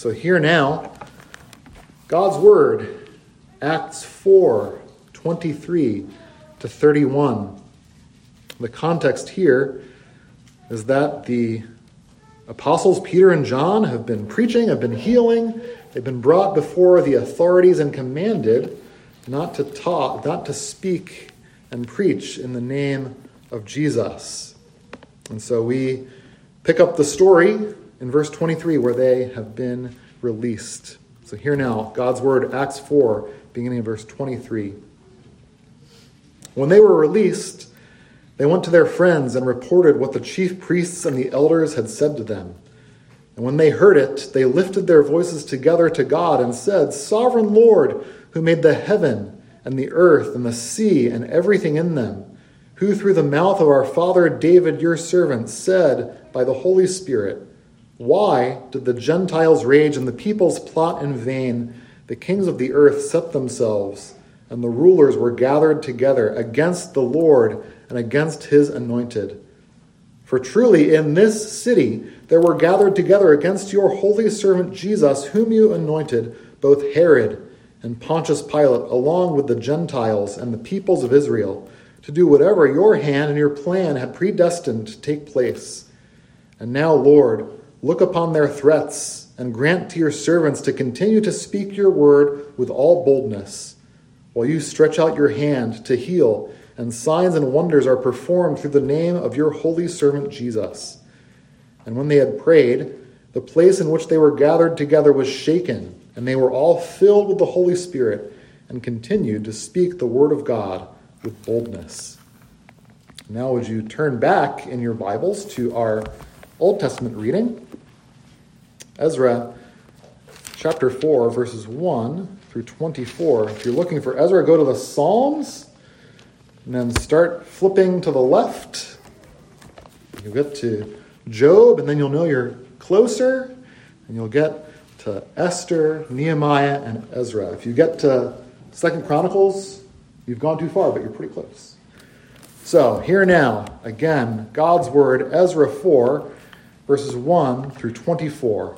So hear now God's Word, Acts 4:23 to 31. The context here is that the apostles Peter and John have been preaching, have been healing. They've been brought before the authorities and commanded not to speak and preach in the name of Jesus. And so we pick up the story in verse 23 where they have been released. So hear now God's Word, Acts 4, beginning in verse 23. When they were released, they went to their friends and reported what the chief priests and the elders had said to them. And when they heard it, they lifted their voices together to God and said, "Sovereign Lord, who made the heaven and the earth and the sea and everything in them, who through the mouth of our father David, your servant, said by the Holy Spirit, why did the Gentiles rage and the peoples plot in vain? The kings of the earth set themselves, and the rulers were gathered together against the Lord and against his anointed. For truly in this city there were gathered together against your holy servant Jesus, whom you anointed, both Herod and Pontius Pilate, along with the Gentiles and the peoples of Israel, to do whatever your hand and your plan had predestined to take place. And now, Lord, look upon their threats and grant to your servants to continue to speak your word with all boldness, while you stretch out your hand to heal, and signs and wonders are performed through the name of your holy servant Jesus." And when they had prayed, the place in which they were gathered together was shaken, and they were all filled with the Holy Spirit and continued to speak the word of God with boldness. Now would you turn back in your Bibles to our Old Testament reading, Ezra chapter 4, verses 1 through 24. If you're looking for Ezra, go to the Psalms, and then start flipping to the left. You'll get to Job, and then you'll know you're closer, and you'll get to Esther, Nehemiah, and Ezra. If you get to 2 Chronicles, you've gone too far, but you're pretty close. So, here now, again, God's Word, Ezra 4, verses 1 through 24.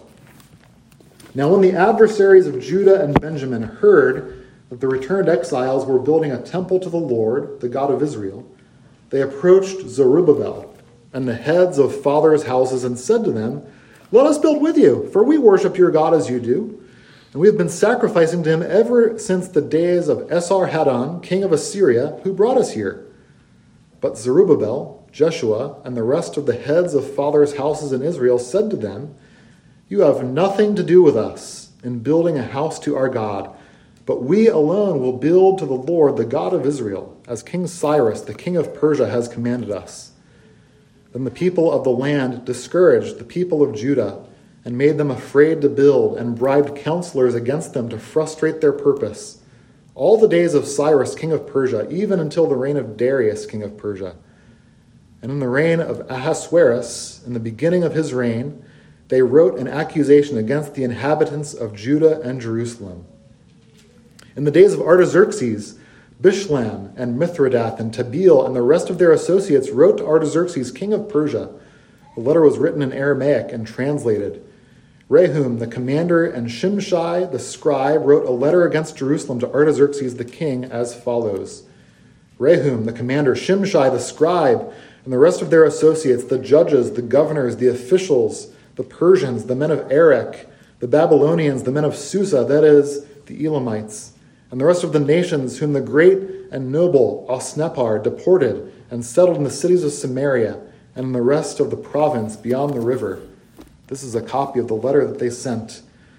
Now when the adversaries of Judah and Benjamin heard that the returned exiles were building a temple to the Lord, the God of Israel, they approached Zerubbabel and the heads of fathers' houses and said to them, "Let us build with you, for we worship your God as you do. And we have been sacrificing to him ever since the days of Esarhaddon, king of Assyria, who brought us here." But Zerubbabel, Jeshua, and the rest of the heads of fathers' houses in Israel said to them, "You have nothing to do with us in building a house to our God, but we alone will build to the Lord, the God of Israel, as King Cyrus, the king of Persia, has commanded us." Then the people of the land discouraged the people of Judah and made them afraid to build and bribed counselors against them to frustrate their purpose, all the days of Cyrus, king of Persia, even until the reign of Darius, king of Persia. And in the reign of Ahasuerus, in the beginning of his reign, they wrote an accusation against the inhabitants of Judah and Jerusalem. In the days of Artaxerxes, Bishlam and Mithridath and Tabeel and the rest of their associates wrote to Artaxerxes, king of Persia. The letter was written in Aramaic and translated. Rehum, the commander, and Shimshai, the scribe, wrote a letter against Jerusalem to Artaxerxes the king as follows. Rehum, the commander, Shimshai, the scribe, and the rest of their associates, the judges, the governors, the officials, the Persians, the men of Erech, the Babylonians, the men of Susa, that is, the Elamites, and the rest of the nations whom the great and noble Osnappar deported and settled in the cities of Samaria and in the rest of the province beyond the river. This is a copy of the letter that they sent.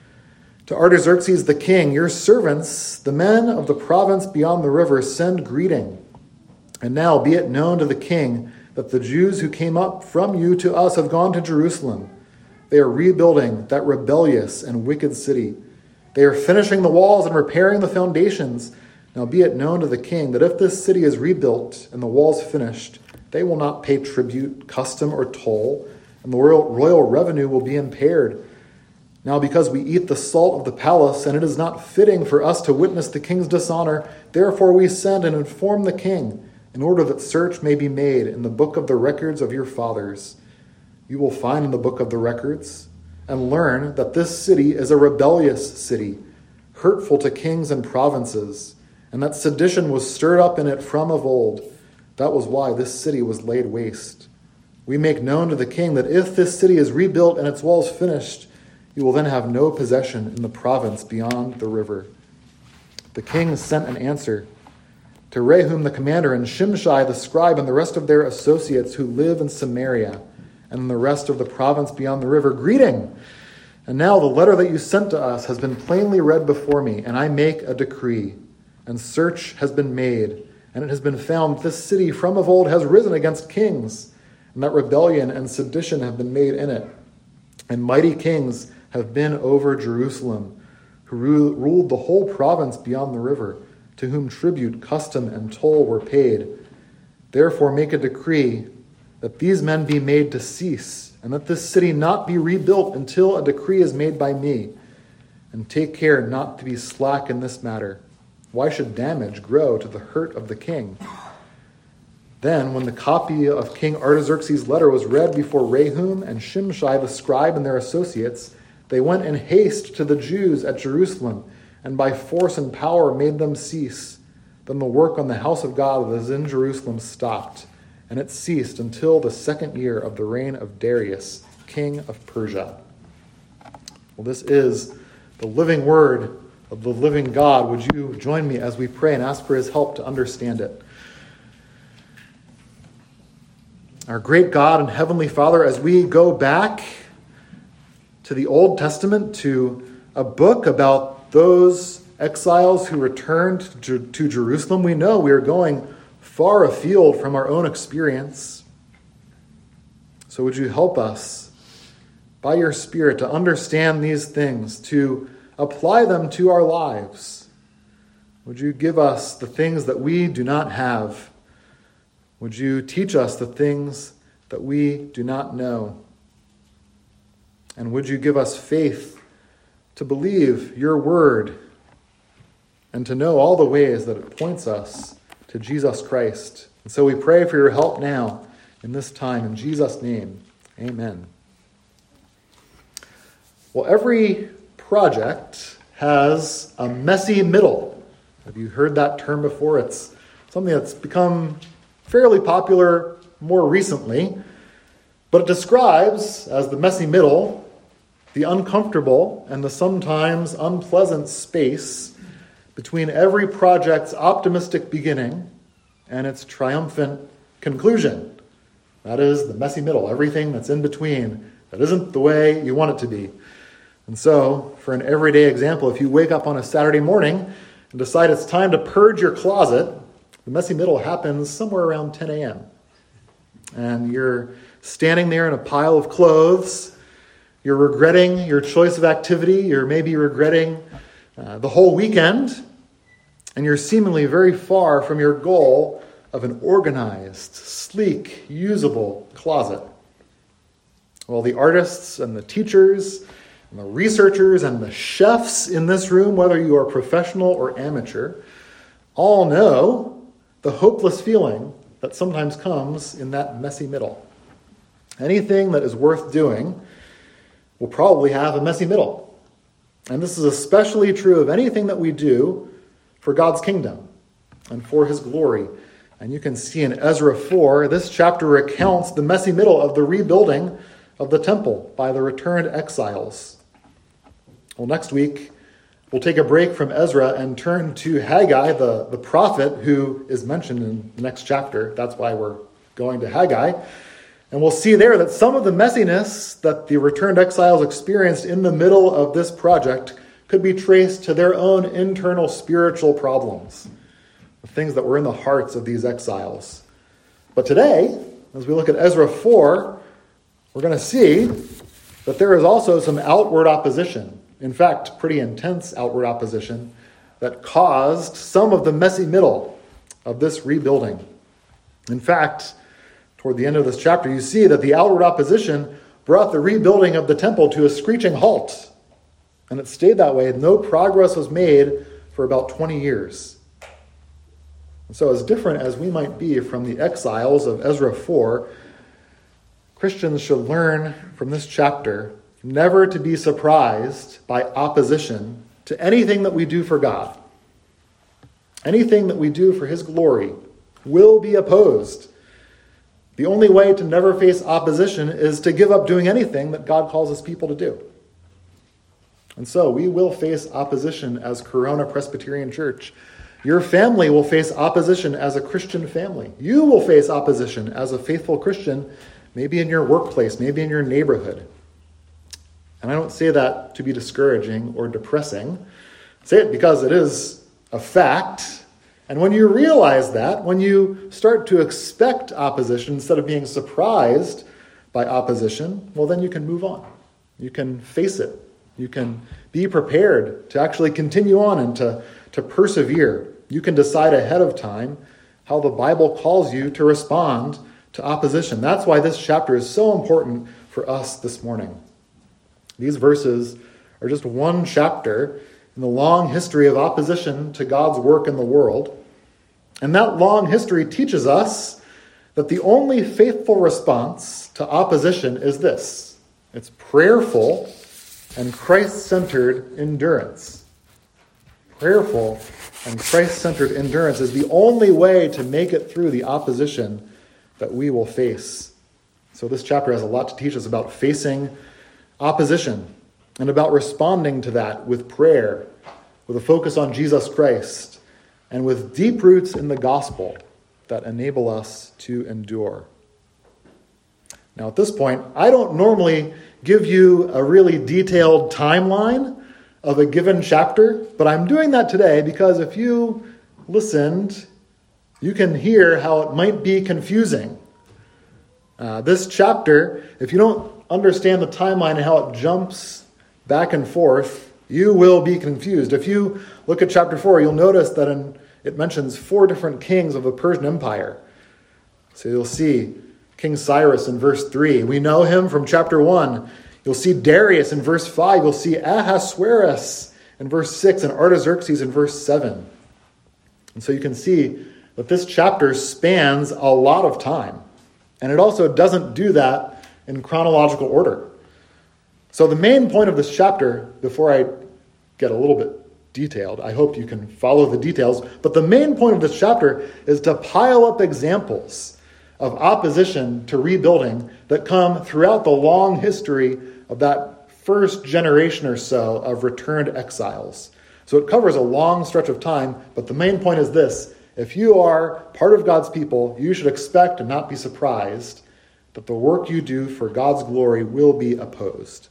To Artaxerxes the king, your servants, the men of the province beyond the river, send greeting. And now be it known to the king that the Jews who came up from you to us have gone to Jerusalem. They are rebuilding that rebellious and wicked city. They are finishing the walls and repairing the foundations. Now be it known to the king that if this city is rebuilt and the walls finished, they will not pay tribute, custom, or toll, and the royal revenue will be impaired. Now because we eat the salt of the palace, and it is not fitting for us to witness the king's dishonor, therefore we send and inform the king, in order that search may be made in the book of the records of your fathers. You will find in the book of the records and learn that this city is a rebellious city, hurtful to kings and provinces, and that sedition was stirred up in it from of old. That was why this city was laid waste. We make known to the king that if this city is rebuilt and its walls finished, you will then have no possession in the province beyond the river." The king sent an answer to Rehum the commander and Shimshai the scribe and the rest of their associates who live in Samaria and in the rest of the province beyond the river. "Greeting! And now the letter that you sent to us has been plainly read before me, and I make a decree. And search has been made, and it has been found this city from of old has risen against kings, and that rebellion and sedition have been made in it. And mighty kings have been over Jerusalem, who ruled the whole province beyond the river, to whom tribute, custom, and toll were paid. Therefore make a decree that these men be made to cease, and that this city not be rebuilt until a decree is made by me. And take care not to be slack in this matter. Why should damage grow to the hurt of the king?" Then, when the copy of King Artaxerxes' letter was read before Rehum and Shimshai the scribe and their associates, they went in haste to the Jews at Jerusalem, and by force and power made them cease. Then the work on the house of God that is in Jerusalem stopped, and it ceased until the 2nd year of the reign of Darius, king of Persia. Well, this is the living word of the living God. Would you join me as we pray and ask for his help to understand it? Our great God and Heavenly Father, as we go back to the Old Testament, to a book about those exiles who returned to Jerusalem, we know we are going far afield from our own experience. So would you help us by your Spirit to understand these things, to apply them to our lives? Would you give us the things that we do not have? Would you teach us the things that we do not know? And would you give us faith to believe your word and to know all the ways that it points us to Jesus Christ? And so we pray for your help now in this time. In Jesus' name, amen. Well, every project has a messy middle. Have you heard that term before? It's something that's become fairly popular more recently, but it describes as the messy middle the uncomfortable and the sometimes unpleasant space between every project's optimistic beginning and its triumphant conclusion. That is the messy middle, everything that's in between that isn't the way you want it to be. And so, for an everyday example, if you wake up on a Saturday morning and decide it's time to purge your closet, the messy middle happens somewhere around 10 a.m. And you're standing there in a pile of clothes. You're regretting your choice of activity. You're maybe regretting the whole weekend. And you're seemingly very far from your goal of an organized, sleek, usable closet. Well, the artists and the teachers and the researchers and the chefs in this room, whether you are professional or amateur, all know the hopeless feeling that sometimes comes in that messy middle. Anything that is worth doing will probably have a messy middle. And this is especially true of anything that we do for God's kingdom and for his glory. And you can see in Ezra 4, this chapter recounts the messy middle of the rebuilding of the temple by the returned exiles. Well, next week, we'll take a break from Ezra and turn to Haggai, the prophet who is mentioned in the next chapter. That's why we're going to Haggai. And we'll see there that some of the messiness that the returned exiles experienced in the middle of this project could be traced to their own internal spiritual problems, the things that were in the hearts of these exiles. But today, as we look at Ezra 4, we're going to see that there is also some outward opposition. In fact, pretty intense outward opposition that caused some of the messy middle of this rebuilding. In fact, toward the end of this chapter, you see that the outward opposition brought the rebuilding of the temple to a screeching halt. And it stayed that way. No progress was made for about 20 years. And so as different as we might be from the exiles of Ezra 4, Christians should learn from this chapter never to be surprised by opposition to anything that we do for God. Anything that we do for his glory will be opposed. The only way to never face opposition is to give up doing anything that God calls his people to do. And so we will face opposition as Corona Presbyterian Church. Your family will face opposition as a Christian family. You will face opposition as a faithful Christian, maybe in your workplace, maybe in your neighborhood. And I don't say that to be discouraging or depressing. I say it because it is a fact. And when you realize that, when you start to expect opposition instead of being surprised by opposition, well, then you can move on. You can face it. You can be prepared to actually continue on and to persevere. You can decide ahead of time how the Bible calls you to respond to opposition. That's why this chapter is so important for us this morning. These verses are just one chapter in the long history of opposition to God's work in the world. And that long history teaches us that the only faithful response to opposition is this. It's prayerful and Christ-centered endurance. Prayerful and Christ-centered endurance is the only way to make it through the opposition that we will face. So this chapter has a lot to teach us about facing opposition and about responding to that with prayer, with a focus on Jesus Christ, and with deep roots in the gospel that enable us to endure. Now at this point, I don't normally give you a really detailed timeline of a given chapter, but I'm doing that today because if you listened, you can hear how it might be confusing. This chapter, if you don't understand the timeline and how it jumps back and forth, you will be confused. If you look at chapter 4, you'll notice that it mentions 4 different kings of the Persian Empire. So you'll see King Cyrus in verse 3. We know him from chapter 1. You'll see Darius in verse 5. You'll see Ahasuerus in verse 6 and Artaxerxes in verse 7. And so you can see that this chapter spans a lot of time. And it also doesn't do that in chronological order. So the main point of this chapter, before I get a little bit detailed, I hope you can follow the details, but the main point of this chapter is to pile up examples of opposition to rebuilding that come throughout the long history of that first generation or so of returned exiles. So it covers a long stretch of time, but the main point is this: if you are part of God's people, you should expect and not be surprised that the work you do for God's glory will be opposed.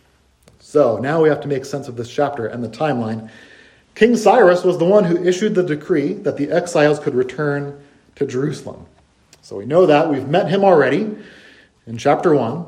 So now we have to make sense of this chapter and the timeline. King Cyrus was the one who issued the decree that the exiles could return to Jerusalem. So we know that. We've met him already in chapter 1.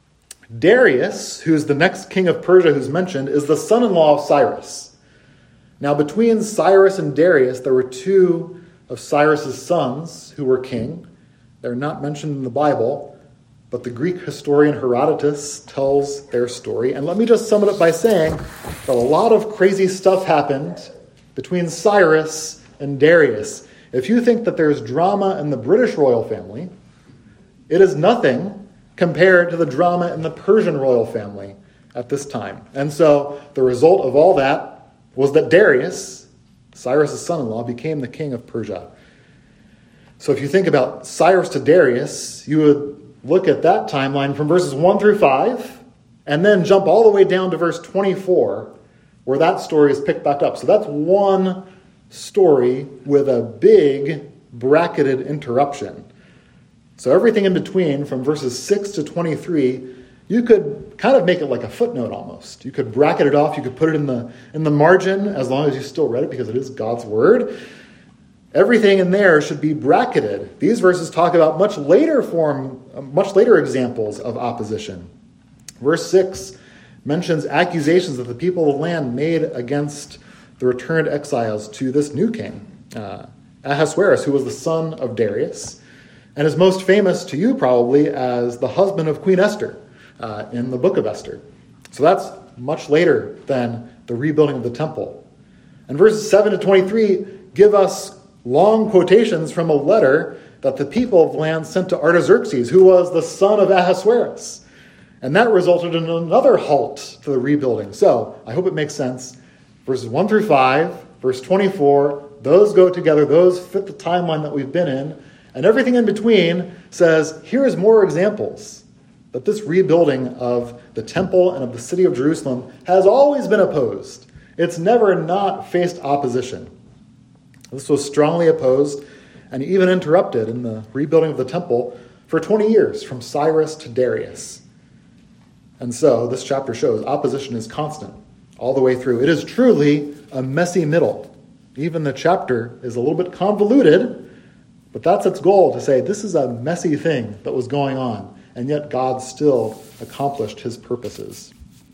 Darius, who's the next king of Persia who's mentioned, is the son-in-law of Cyrus. Now between Cyrus and Darius, there were 2 of Cyrus's sons who were king. They're not mentioned in the Bible, but the Greek historian Herodotus tells their story. And let me just sum it up by saying that a lot of crazy stuff happened between Cyrus and Darius. If you think that there's drama in the British royal family, it is nothing compared to the drama in the Persian royal family at this time. And so the result of all that was that Darius, Cyrus' son-in-law, became the king of Persia. So if you think about Cyrus to Darius, you would look at that timeline from verses 1 through 5, and then jump all the way down to verse 24, where that story is picked back up. So that's one story with a big bracketed interruption. So everything in between, from verses 6 to 23, you could kind of make it like a footnote almost. You could bracket it off. You could put it in the margin, as long as you still read it, because it is God's word. Everything in there should be bracketed. These verses talk about much later examples of opposition. Verse 6 mentions accusations that the people of the land made against the returned exiles to this new king, Ahasuerus, who was the son of Darius, and is most famous to you probably as the husband of Queen Esther in the book of Esther. So that's much later than the rebuilding of the temple. And verses 7 to 23 give us long quotations from a letter that the people of the land sent to Artaxerxes, who was the son of Ahasuerus. And that resulted in another halt to the rebuilding. So I hope it makes sense. Verses 1 through 5, verse 24, those go together. Those fit the timeline that we've been in. And everything in between says, here's more examples that this rebuilding of the temple and of the city of Jerusalem has always been opposed. It's never not faced opposition. This was strongly opposed and even interrupted in the rebuilding of the temple for 20 years, from Cyrus to Darius. And so this chapter shows opposition is constant all the way through. It is truly a messy middle. Even the chapter is a little bit convoluted, but that's its goal, to say this is a messy thing that was going on, and yet God still accomplished his purposes.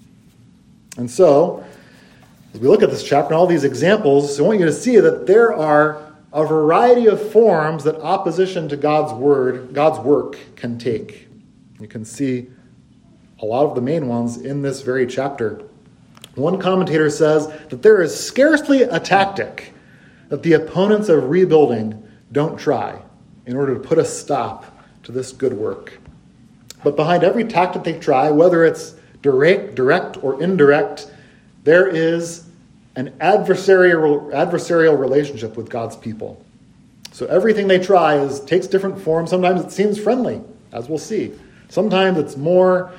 And so, as we look at this chapter and all these examples, I want you to see that there are a variety of forms that opposition to God's word, God's work can take. You can see a lot of the main ones in this very chapter. One commentator says that there is scarcely a tactic that the opponents of rebuilding don't try in order to put a stop to this good work. But behind every tactic they try, whether it's direct or indirect, there is an adversarial relationship with God's people. So everything they try takes different forms. Sometimes it seems friendly, as we'll see. Sometimes it's more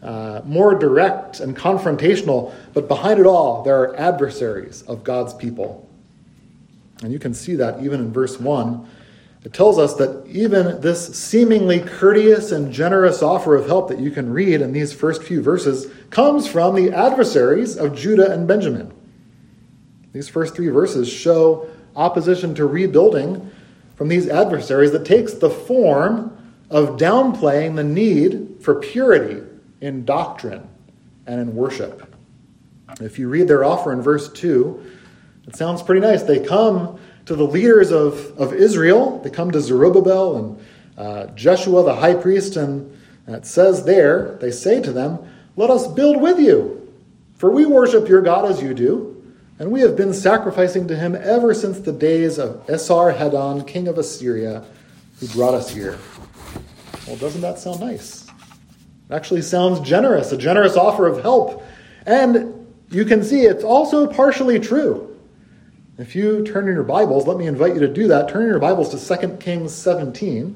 direct and confrontational, but behind it all, there are adversaries of God's people. And you can see that even in verse 1. It tells us that even this seemingly courteous and generous offer of help that you can read in these first few verses comes from the adversaries of Judah and Benjamin. These first 3 verses show opposition to rebuilding from these adversaries that takes the form of downplaying the need for purity in doctrine and in worship. If you read their offer in verse 2, it sounds pretty nice. They come to the leaders of Israel. They come to Zerubbabel and Jeshua, the high priest, and it says there, they say to them, "Let us build with you, for we worship your God as you do, and we have been sacrificing to him ever since the days of Esarhaddon, king of Assyria, who brought us here." Well, doesn't that sound nice? It actually sounds generous, a generous offer of help. And you can see it's also partially true. If you turn in your Bibles, let me invite you to do that. Turn in your Bibles to 2 Kings 17.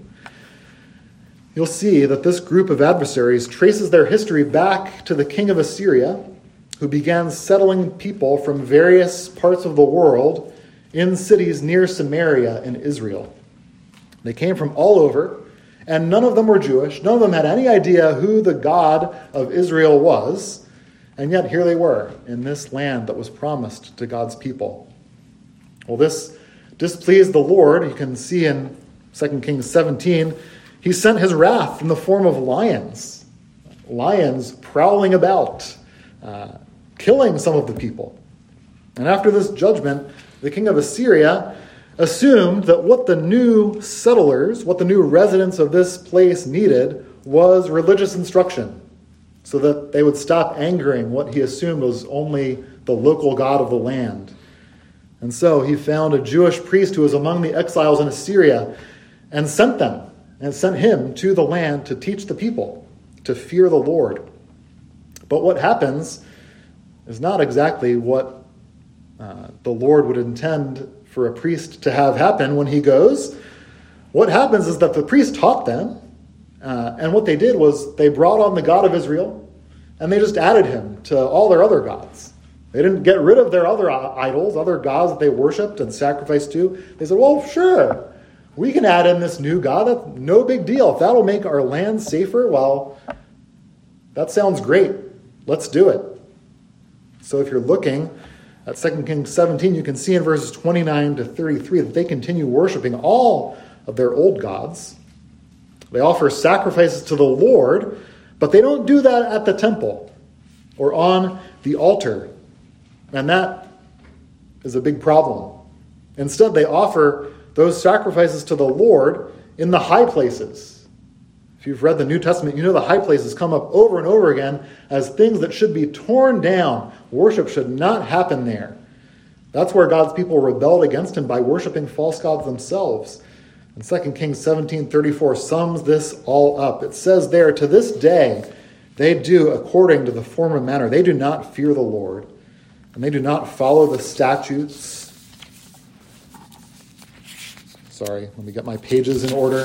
You'll see that this group of adversaries traces their history back to the king of Assyria, who began settling people from various parts of the world in cities near Samaria in Israel. They came from all over, and none of them were Jewish. None of them had any idea who the God of Israel was, and yet here they were in this land that was promised to God's people. Well, this displeased the Lord. You can see in 2 Kings 17, he sent his wrath in the form of lions prowling about, killing some of the people. And after this judgment, the king of Assyria assumed that what the new settlers, what the new residents of this place needed was religious instruction, so that they would stop angering what he assumed was only the local god of the land. And so he found a Jewish priest who was among the exiles in Assyria and sent him to the land to teach the people to fear the Lord. But what happens is not exactly what the Lord would intend for a priest to have happen when he goes. What happens is that the priest taught them, and what they did was they brought on the God of Israel, and they just added him to all their other gods. They didn't get rid of their other idols, other gods that they worshipped and sacrificed to. They said, well, sure, we can add in this new God. That's no big deal. If that'll make our land safer, well, that sounds great. Let's do it. So if you're looking at 2 Kings 17, you can see in verses 29 to 33 that they continue worshiping all of their old gods. They offer sacrifices to the Lord, but they don't do that at the temple or on the altar. And that is a big problem. Instead, they offer those sacrifices to the Lord in the high places. If you've read the New Testament, you know the high places come up over and over again as things that should be torn down. Worship should not happen there. That's where God's people rebelled against him by worshiping false gods themselves. And 2 Kings 17:34 sums this all up. It says there, "To this day, They do according to the form and manner. They do not fear the Lord, and they do not follow the statutes. Sorry, let me get my pages in order.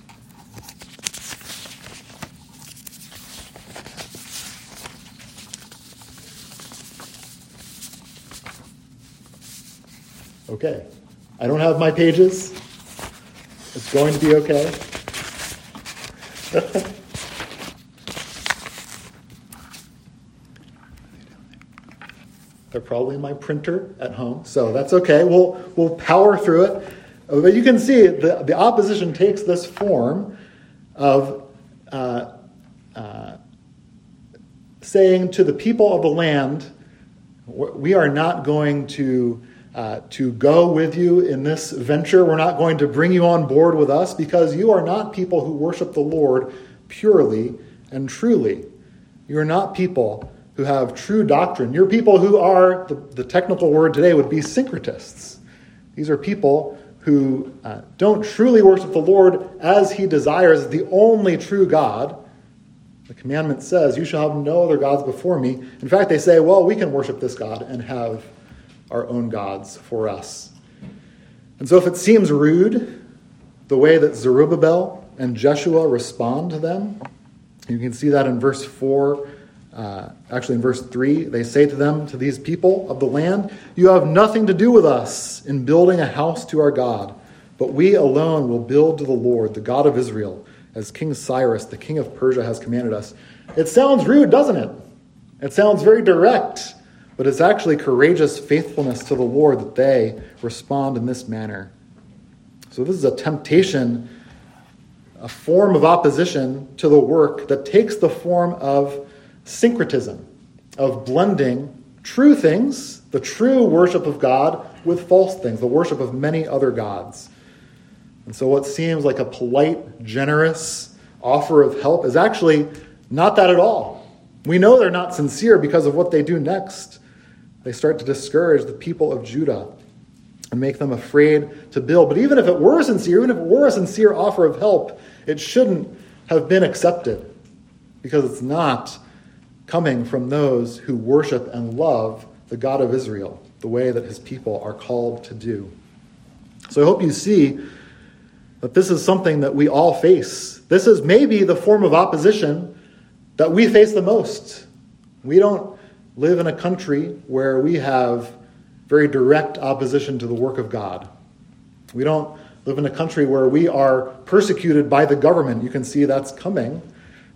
Okay, I don't have my pages. It's going to be okay. They're probably in my printer at home, so that's okay. We'll power through it. But you can see the opposition takes this form of saying to the people of the land, we are not going to go with you in this venture. We're not going to bring you on board with us because you are not people who worship the Lord purely and truly. You are not people who have true doctrine. You're people who are, the technical word today would be syncretists. These are people who don't truly worship the Lord as he desires, the only true God. The commandment says, you shall have no other gods before me. In fact, they say, well, we can worship this God and have our own gods for us. And so if it seems rude, the way that Zerubbabel and Jeshua respond to them, you can see that in verse 4, actually in verse 3, they say to them, to these people of the land, you have nothing to do with us in building a house to our God, but we alone will build to the Lord, the God of Israel, as King Cyrus, the king of Persia, has commanded us. It sounds rude, doesn't it? It sounds very direct. But it's actually courageous faithfulness to the Lord that they respond in this manner. So this is a temptation, a form of opposition to the work that takes the form of syncretism, of blending true things, the true worship of God, with false things, the worship of many other gods. And so what seems like a polite, generous offer of help is actually not that at all. We know they're not sincere because of what they do next. They start to discourage the people of Judah and make them afraid to build. But even if it were sincere, even if it were a sincere offer of help, it shouldn't have been accepted because it's not coming from those who worship and love the God of Israel the way that his people are called to do. So I hope you see that this is something that we all face. This is maybe the form of opposition that we face the most. We don't live in a country where we have very direct opposition to the work of God. We don't live in a country where we are persecuted by the government. You can see that's coming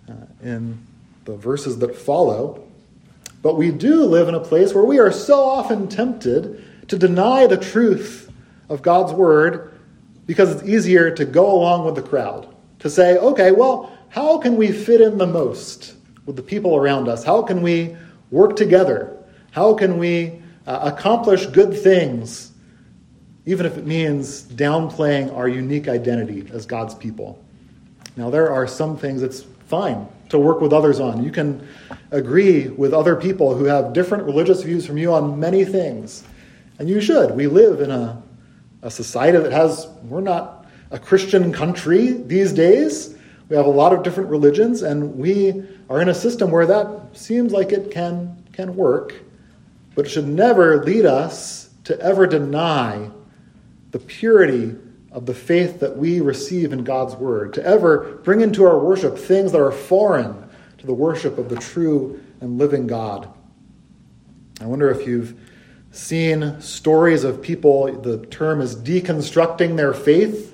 in the verses that follow. But we do live in a place where we are so often tempted to deny the truth of God's word because it's easier to go along with the crowd. To say, okay, well, how can we fit in the most with the people around us? How can we work together? How can we accomplish good things, even if it means downplaying our unique identity as God's people? Now, there are some things it's fine to work with others on. You can agree with other people who have different religious views from you on many things. And you should. We live in a society that we're not a Christian country these days. We have a lot of different religions, and we are in a system where that seems like it can work, but it should never lead us to ever deny the purity of the faith that we receive in God's word, to ever bring into our worship things that are foreign to the worship of the true and living God. I wonder if you've seen stories of people, the term is deconstructing their faith.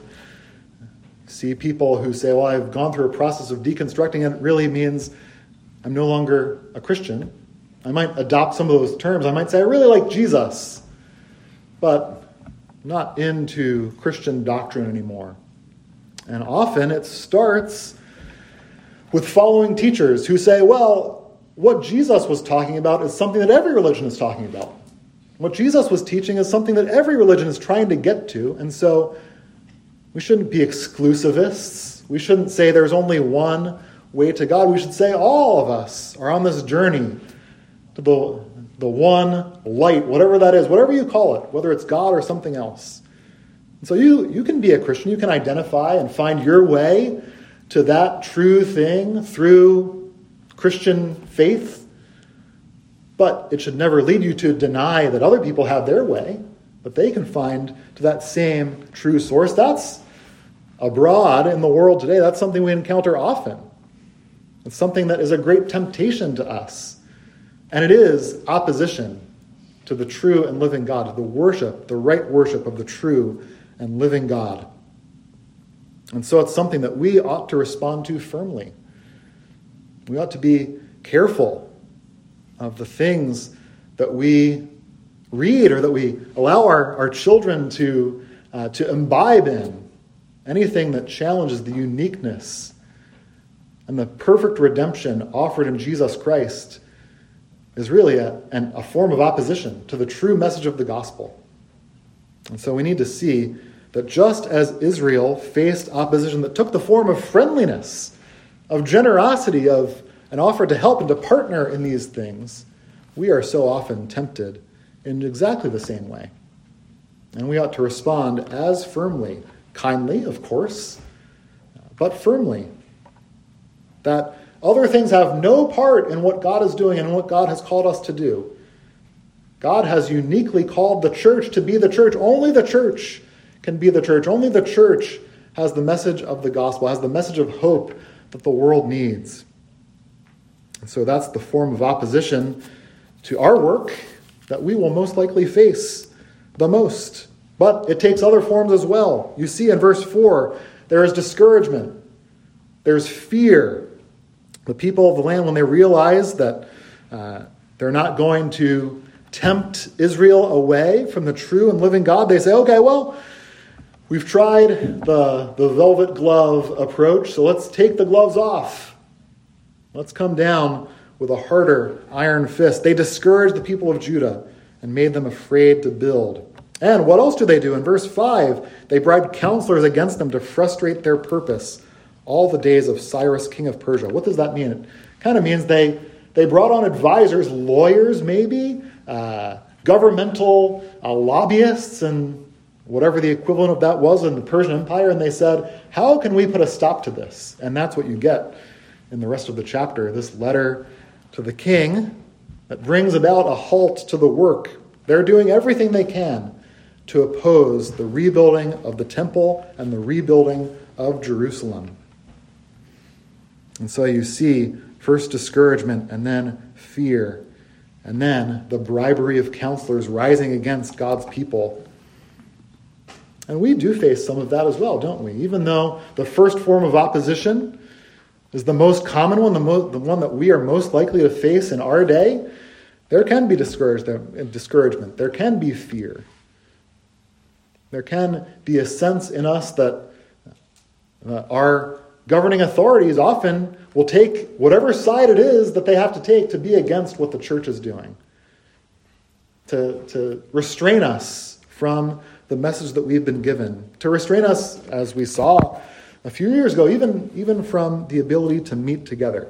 See people who say, well, I've gone through a process of deconstructing, and it really means I'm no longer a Christian. I might adopt some of those terms. I might say, I really like Jesus, but not into Christian doctrine anymore. And often it starts with following teachers who say, well, what Jesus was talking about is something that every religion is talking about. What Jesus was teaching is something that every religion is trying to get to, and so we shouldn't be exclusivists. We shouldn't say there's only one way to God. We should say all of us are on this journey to the one light, whatever that is, whatever you call it, whether it's God or something else. And so you can be a Christian. You can identify and find your way to that true thing through Christian faith, but it should never lead you to deny that other people have their way, but they can find to that same true source. That's abroad in the world today. That's something we encounter often. It's something that is a great temptation to us. And it is opposition to the true and living God, to the worship, the right worship of the true and living God. And so it's something that we ought to respond to firmly. We ought to be careful of the things that we read or that we allow our children to imbibe in. Anything that challenges the uniqueness and the perfect redemption offered in Jesus Christ is really a form of opposition to the true message of the gospel. And so we need to see that just as Israel faced opposition that took the form of friendliness, of generosity, of an offer to help and to partner in these things, we are so often tempted in exactly the same way. And we ought to respond as firmly, kindly, of course, but firmly, that other things have no part in what God is doing and what God has called us to do. God has uniquely called the church to be the church. Only the church can be the church. Only the church has the message of the gospel, has the message of hope that the world needs. And so that's the form of opposition to our work that we will most likely face the most. But it takes other forms as well. You see in verse 4, there is discouragement. There's fear. The people of the land, when they realize that they're not going to tempt Israel away from the true and living God, they say, okay, well, we've tried the velvet glove approach, so let's take the gloves off. Let's come down with a harder iron fist. They discouraged the people of Judah and made them afraid to build. And what else do they do? In verse 5, they bribed counselors against them to frustrate their purpose all the days of Cyrus, king of Persia. What does that mean? It kind of means they brought on advisors, lawyers maybe, governmental lobbyists, and whatever the equivalent of that was in the Persian Empire, and they said, how can we put a stop to this? And that's what you get in the rest of the chapter, this letter to the king that brings about a halt to the work. They're doing everything they can to oppose the rebuilding of the temple and the rebuilding of Jerusalem. And so you see first discouragement and then fear and then the bribery of counselors rising against God's people. And we do face some of that as well, don't we? Even though the first form of opposition is the most common one, the one that we are most likely to face in our day, there can be discouragement. There can be fear. There can be a sense in us that our governing authorities often will take whatever side it is that they have to take to be against what the church is doing, to restrain us from the message that we've been given, to restrain us, as we saw a few years ago, even from the ability to meet together.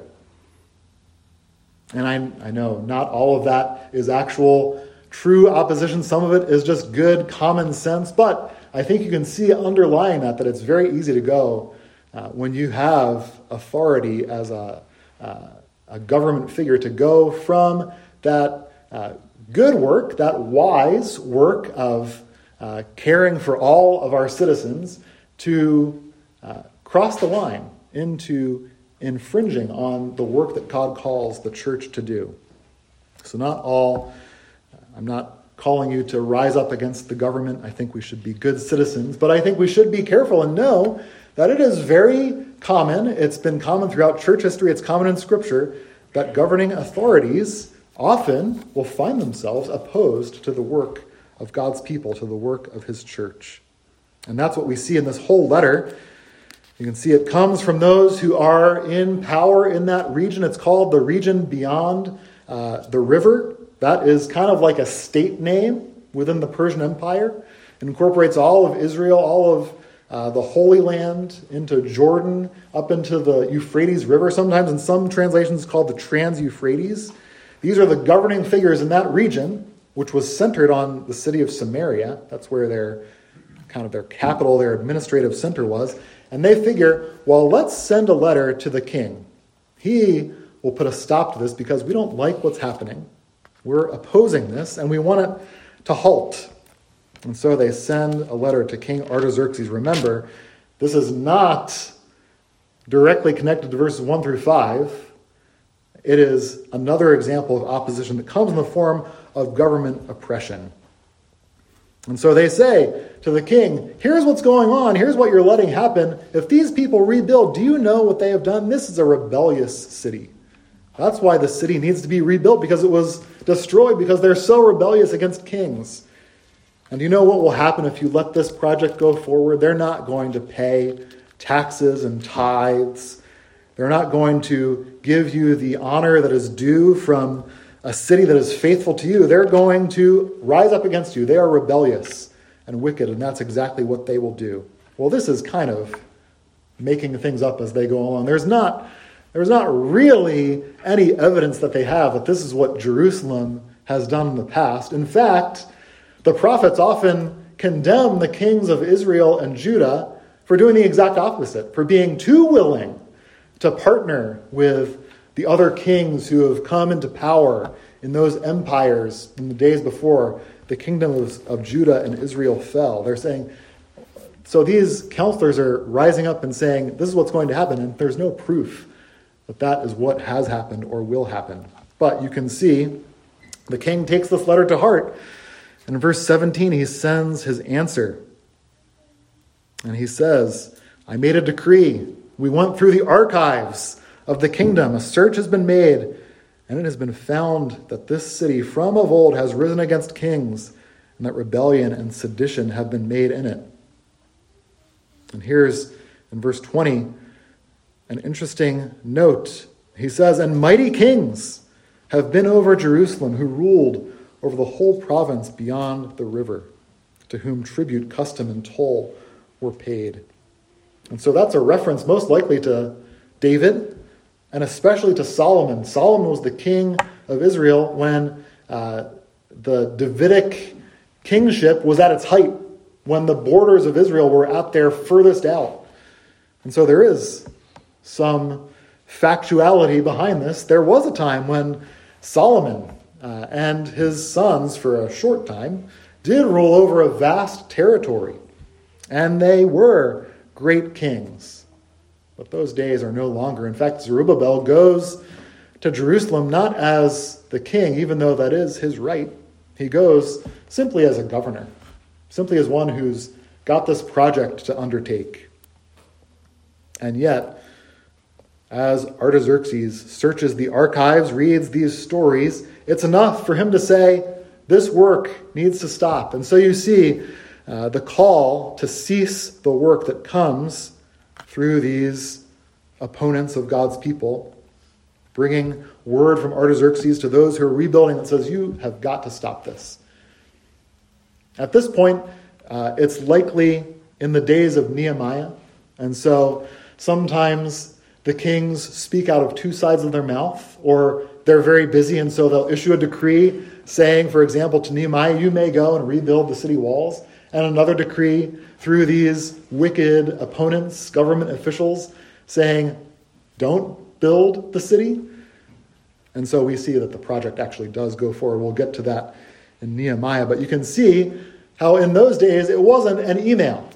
And I know not all of that is actual true opposition. Some of it is just good common sense, but I think you can see underlying that it's very easy to go when you have authority as a government figure, to go from that good work, that wise work of caring for all of our citizens, to cross the line into infringing on the work that God calls the church to do. So I'm not calling you to rise up against the government. I think we should be good citizens, but I think we should be careful and know that it is very common, it's been common throughout church history, it's common in Scripture, that governing authorities often will find themselves opposed to the work of God's people, to the work of His church. And that's what we see in this whole letter. You can see it comes from those who are in power in that region. It's called the region beyond the river. That is kind of like a state name within the Persian Empire. It incorporates all of Israel, all of the Holy Land, into Jordan, up into the Euphrates River. Sometimes in some translations it's called the Trans-Euphrates. These are the governing figures in that region, which was centered on the city of Samaria. That's where their capital, their administrative center was. And they figure, well, let's send a letter to the king. He will put a stop to this because we don't like what's happening. We're opposing this, and we want it to halt. And so they send a letter to King Artaxerxes. Remember, this is not directly connected to verses 1 through 5. It is another example of opposition that comes in the form of government oppression. And so they say to the king, here's what's going on. Here's what you're letting happen. If these people rebuild, do you know what they have done? This is a rebellious city. That's why the city needs to be rebuilt, because it was destroyed because they're so rebellious against kings. And do you know what will happen if you let this project go forward? They're not going to pay taxes and tithes. They're not going to give you the honor that is due from a city that is faithful to you. They're going to rise up against you. They are rebellious and wicked, and that's exactly what they will do. Well, this is kind of making things up as they go along. There's not really any evidence that they have that this is what Jerusalem has done in the past. In fact, the prophets often condemn the kings of Israel and Judah for doing the exact opposite, for being too willing to partner with the other kings who have come into power in those empires in the days before the kingdoms of Judah and Israel fell. They're saying, so these counselors are rising up and saying, this is what's going to happen, and there's no proof that that is what has happened or will happen. But you can see the king takes this letter to heart. And in verse 17, he sends his answer. And he says, I made a decree. We went through the archives of the kingdom. A search has been made, and it has been found that this city from of old has risen against kings, and that rebellion and sedition have been made in it. And here's, in verse 20, an interesting note. He says, and mighty kings have been over Jerusalem, who ruled over the whole province beyond the river, to whom tribute, custom, and toll were paid. And so that's a reference most likely to David, and especially to Solomon. Solomon was the king of Israel when the Davidic kingship was at its height, when the borders of Israel were at their furthest out. And so there is some factuality behind this. There was a time when Solomon and his sons, for a short time, did rule over a vast territory. And they were great kings. But those days are no longer. In fact, Zerubbabel goes to Jerusalem not as the king, even though that is his right. He goes simply as a governor, simply as one who's got this project to undertake. And yet, as Artaxerxes searches the archives, reads these stories, it's enough for him to say, this work needs to stop. And so you see the call to cease the work that comes through these opponents of God's people, bringing word from Artaxerxes to those who are rebuilding that says, you have got to stop this. At this point, it's likely in the days of Nehemiah. And so sometimes the kings speak out of two sides of their mouth, or they're very busy, and so they'll issue a decree saying, for example, to Nehemiah, you may go and rebuild the city walls, and another decree through these wicked opponents, government officials, saying, don't build the city. And so we see that the project actually does go forward. We'll get to that in Nehemiah, but you can see how in those days it wasn't an email.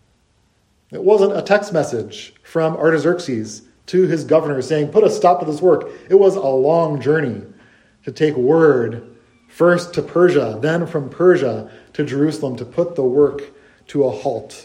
It wasn't a text message from Artaxerxes to his governor saying, put a stop to this work. It was a long journey to take word first to Persia, then from Persia to Jerusalem to put the work to a halt.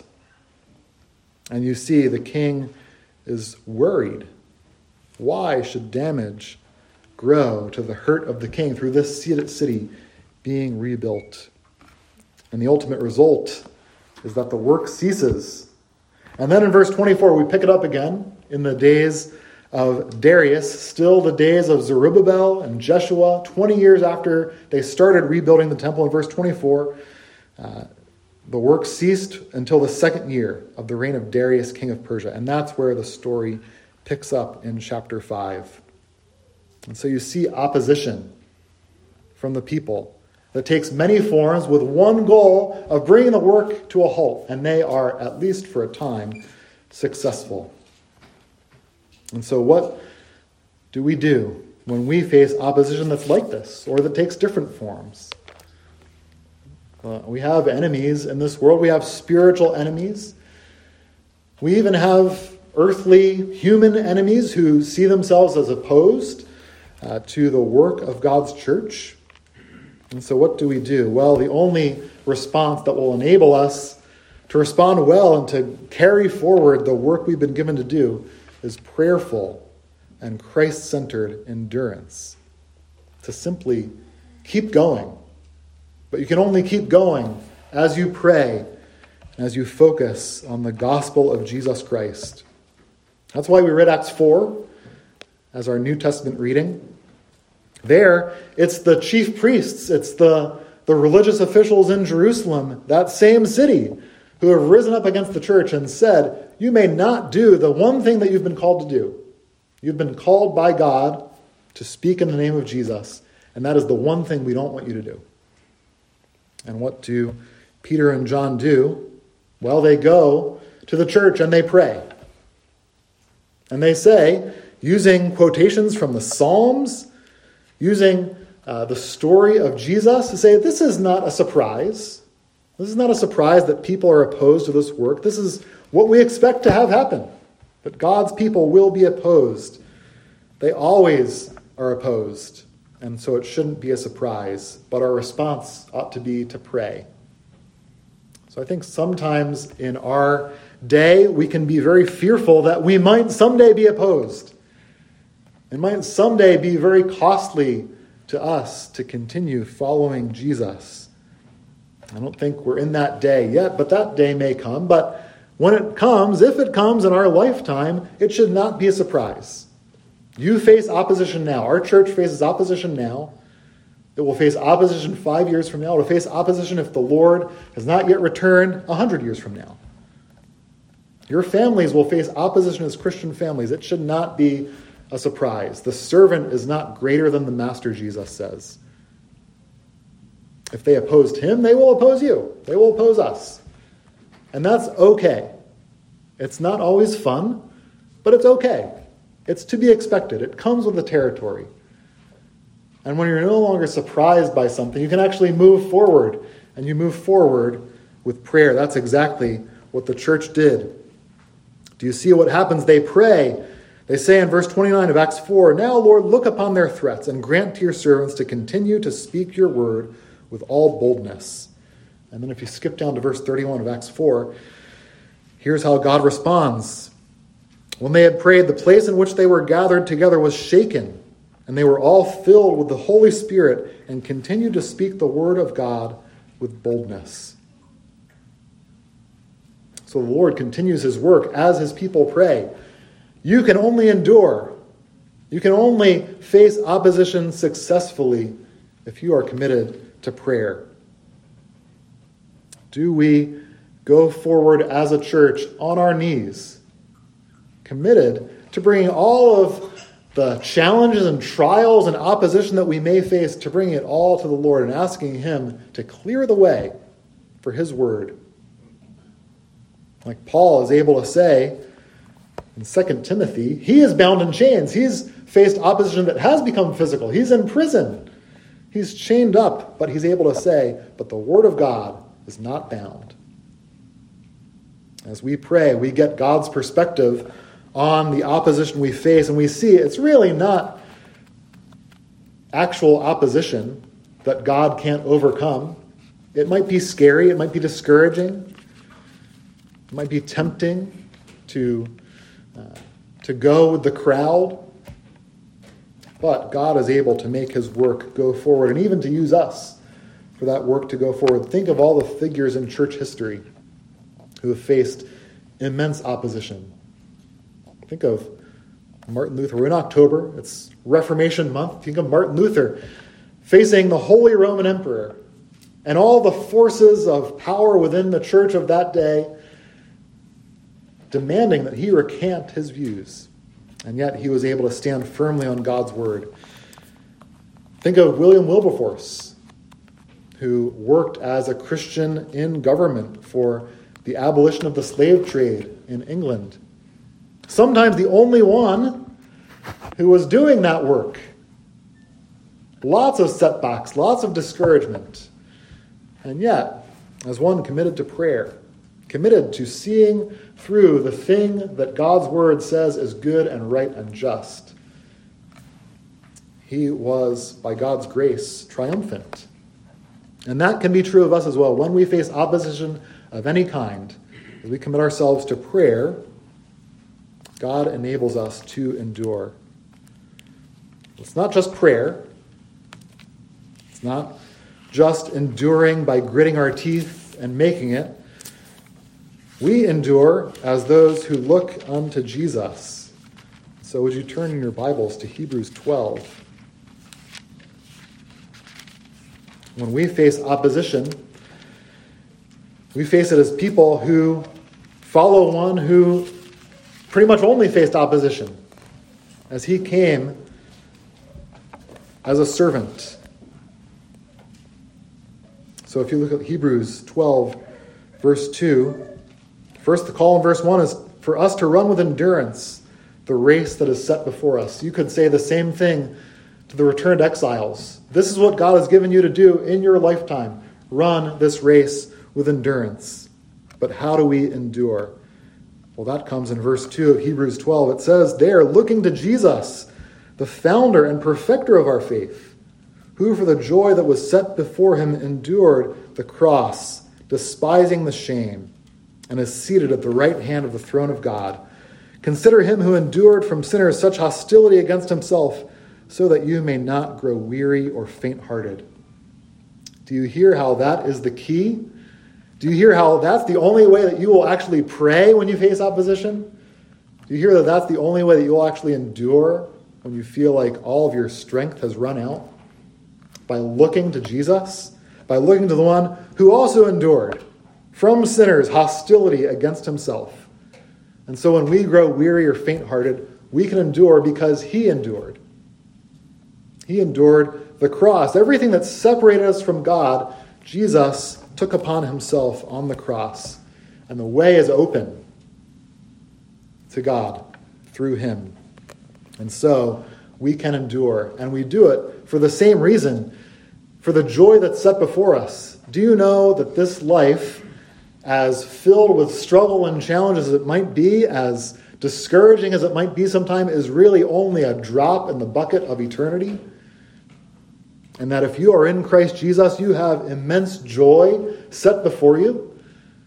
And you see the king is worried. Why should damage grow to the hurt of the king through this city being rebuilt? And the ultimate result is that the work ceases. And then in verse 24, we pick it up again in the days of Darius, still the days of Zerubbabel and Jeshua, 20 years after they started rebuilding the temple. In verse 24, the work ceased until the second year of the reign of Darius, king of Persia. And that's where the story picks up in chapter 5. And so you see opposition from the people that takes many forms with one goal of bringing the work to a halt. And they are, at least for a time, successful. And so what do we do when we face opposition that's like this or that takes different forms? We have enemies in this world. We have spiritual enemies. We even have earthly human enemies who see themselves as opposed to the work of God's church. And so what do we do? Well, the only response that will enable us to respond well and to carry forward the work we've been given to do is prayerful and Christ-centered endurance. To simply keep going. But you can only keep going as you pray and as you focus on the gospel of Jesus Christ. That's why we read Acts 4 as our New Testament reading. There, it's the chief priests, it's the religious officials in Jerusalem, that same city, who have risen up against the church and said, you may not do the one thing that you've been called to do. You've been called by God to speak in the name of Jesus, and that is the one thing we don't want you to do. And what do Peter and John do? Well, they go to the church and they pray. And they say, using quotations from the Psalms, using the story of Jesus, to say, this is not a surprise. This is not a surprise that people are opposed to this work. This is what we expect to have happen. That God's people will be opposed. They always are opposed. And so it shouldn't be a surprise. But our response ought to be to pray. So I think sometimes in our day, we can be very fearful that we might someday be opposed. It might someday be very costly to us to continue following Jesus. I don't think we're in that day yet, but that day may come. But when it comes, if it comes in our lifetime, it should not be a surprise. You face opposition now. Our church faces opposition now. It will face opposition 5 years from now. It will face opposition if the Lord has not yet returned 100 years from now. Your families will face opposition as Christian families. It should not be a surprise. The servant is not greater than the master, Jesus says. If they opposed him, they will oppose you. They will oppose us. And that's okay. It's not always fun, but it's okay. It's to be expected. It comes with the territory. And when you're no longer surprised by something, you can actually move forward. And you move forward with prayer. That's exactly what the church did. Do you see what happens? They pray. They say in verse 29 of Acts 4, now, Lord, look upon their threats and grant to your servants to continue to speak your word with all boldness. And then if you skip down to verse 31 of Acts 4, here's how God responds. When they had prayed, the place in which they were gathered together was shaken, and they were all filled with the Holy Spirit and continued to speak the word of God with boldness. So the Lord continues his work as his people pray. You can only endure. You can only face opposition successfully if you are committed to prayer. Do we go forward as a church on our knees, committed to bringing all of the challenges and trials and opposition that we may face, to bringing it all to the Lord and asking him to clear the way for his word? Like Paul is able to say in 2 Timothy, he is bound in chains. He's faced opposition that has become physical. He's in prison. He's chained up, but he's able to say, but the word of God is not bound. As we pray, we get God's perspective on the opposition we face, and we see it's really not actual opposition that God can't overcome. It might be scary, it might be discouraging, it might be tempting to go with the crowd, but God is able to make his work go forward and even to use us for that work to go forward. Think of all the figures in church history who have faced immense opposition. Think of Martin Luther. We're in October. It's Reformation month. Think of Martin Luther facing the Holy Roman Emperor and all the forces of power within the church of that day, demanding that he recant his views. And yet he was able to stand firmly on God's word. Think of William Wilberforce, who worked as a Christian in government for the abolition of the slave trade in England. Sometimes the only one who was doing that work. Lots of setbacks, lots of discouragement. And yet, as one committed to prayer, committed to seeing through the thing that God's word says is good and right and just, he was, by God's grace, triumphant. And that can be true of us as well. When we face opposition of any kind, as we commit ourselves to prayer, God enables us to endure. It's not just prayer. It's not just enduring by gritting our teeth and making it. We endure as those who look unto Jesus. So would you turn in your Bibles to Hebrews 12? When we face opposition, we face it as people who follow one who pretty much only faced opposition, as he came as a servant. So if you look at Hebrews 12, verse 2, first the call in verse 1 is for us to run with endurance the race that is set before us. You could say the same thing to the returned exiles. This is what God has given you to do in your lifetime. Run this race with endurance. But how do we endure? Well, that comes in verse 2 of Hebrews 12. It says there, looking to Jesus, the founder and perfecter of our faith, who for the joy that was set before him endured the cross, despising the shame, and is seated at the right hand of the throne of God. Consider him who endured from sinners such hostility against himself, so that you may not grow weary or faint-hearted. Do you hear how that is the key? Do you hear how that's the only way that you will actually pray when you face opposition? Do you hear that that's the only way that you'll actually endure when you feel like all of your strength has run out? By looking to Jesus, by looking to the one who also endured from sinners hostility against himself. And so when we grow weary or faint-hearted, we can endure because he endured. He endured the cross. Everything that separated us from God, Jesus took upon himself on the cross. And the way is open to God through him. And so we can endure. And we do it for the same reason, for the joy that's set before us. Do you know that this life, as filled with struggle and challenges as it might be, as discouraging as it might be sometimes, is really only a drop in the bucket of eternity? And that if you are in Christ Jesus, you have immense joy set before you.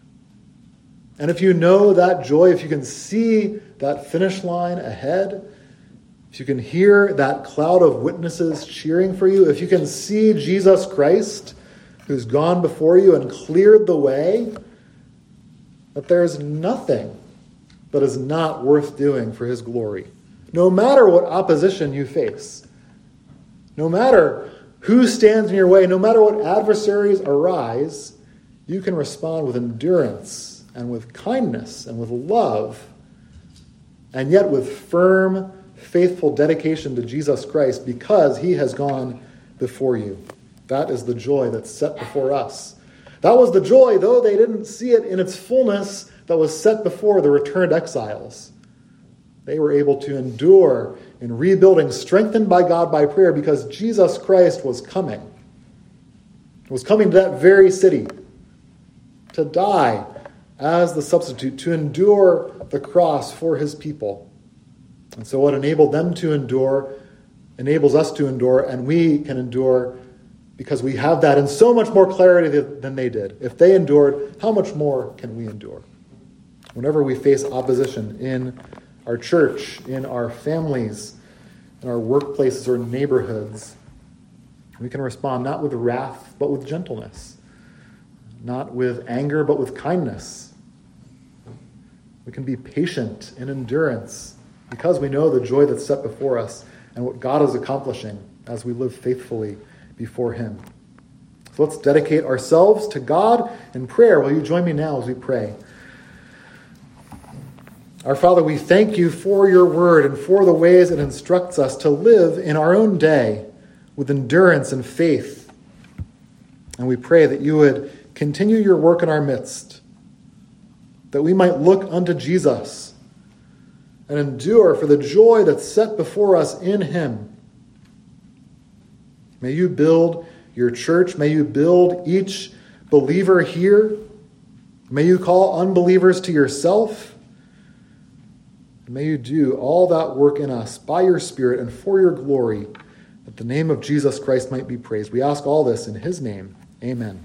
And if you know that joy, if you can see that finish line ahead, if you can hear that cloud of witnesses cheering for you, if you can see Jesus Christ, who's gone before you and cleared the way, that there's nothing that is not worth doing for his glory. No matter what opposition you face, no matter who stands in your way, no matter what adversaries arise, you can respond with endurance and with kindness and with love, and yet with firm, faithful dedication to Jesus Christ because he has gone before you. That is the joy that's set before us. That was the joy, though they didn't see it in its fullness, that was set before the returned exiles. They were able to endure in rebuilding, strengthened by God by prayer, because Jesus Christ was coming. Was coming to that very city to die as the substitute, to endure the cross for his people. And so what enabled them to endure enables us to endure, and we can endure because we have that in so much more clarity than they did. If they endured, how much more can we endure? Whenever we face opposition in our church, in our families, in our workplaces or neighborhoods, we can respond not with wrath, but with gentleness. Not with anger, but with kindness. We can be patient in endurance because we know the joy that's set before us and what God is accomplishing as we live faithfully before him. So let's dedicate ourselves to God in prayer. Will you join me now as we pray? Our Father, we thank you for your word and for the ways it instructs us to live in our own day with endurance and faith. And we pray that you would continue your work in our midst, that we might look unto Jesus and endure for the joy that's set before us in him. May you build your church. May you build each believer here. May you call unbelievers to yourself. May you do all that work in us by your Spirit and for your glory, that the name of Jesus Christ might be praised. We ask all this in his name. Amen.